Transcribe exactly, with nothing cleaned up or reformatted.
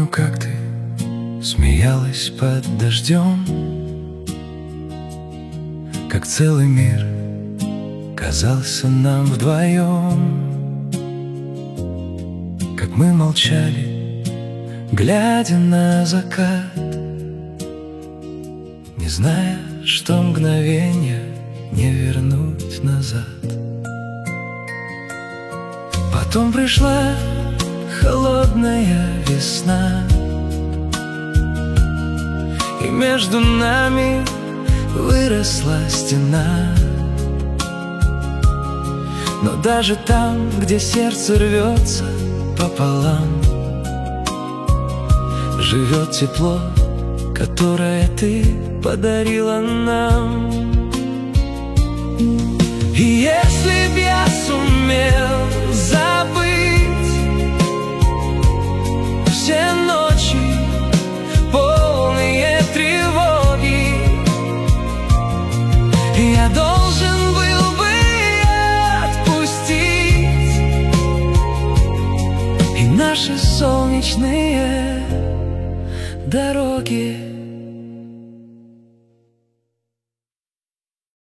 как ты смеялась под дождем, как целый мир казался нам вдвоем, как мы молчали, глядя на закат, не зная, что мгновенье не вернуть назад. Потом пришла холодная весна, и между нами выросла стена. Но даже там, где сердце рвется пополам, живет тепло, которое ты подарила нам. И если б я сумел забыть все ночи, полные тревоги, я должен был бы отпустить и наши солнечные дороги.